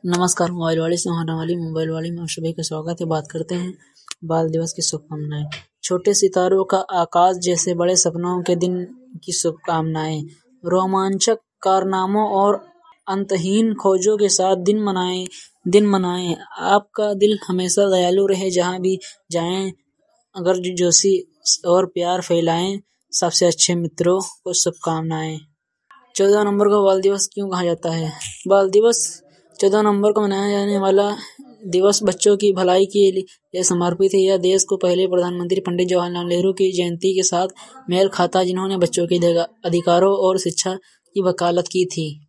नमस्कार। मोबाइल वाली से होने वाली मोबाइल वाली में आप सभी का स्वागत है। बात करते हैं बाल दिवस की शुभकामनाएं। छोटे सितारों का आकाश जैसे बड़े सपनों के दिन की शुभकामनाएं। रोमांचक कारनामों और अंतहीन खोजों के साथ दिन मनाएं। आपका दिल हमेशा दयालु रहे जहां भी जाएं। अगर जोशी और प्यार फैलाएं। सबसे अच्छे मित्रों को शुभकामनाएं। 14 नवंबर को बाल दिवस क्यों कहा जाता है? बाल दिवस 14 नवंबर को मनाया जाने वाला दिवस बच्चों की भलाई के लिए समर्पित है। यह देश को पहले प्रधानमंत्री पंडित जवाहरलाल नेहरू की जयंती के साथ मेल खाता, जिन्होंने बच्चों के अधिकारों और शिक्षा की वकालत की थी।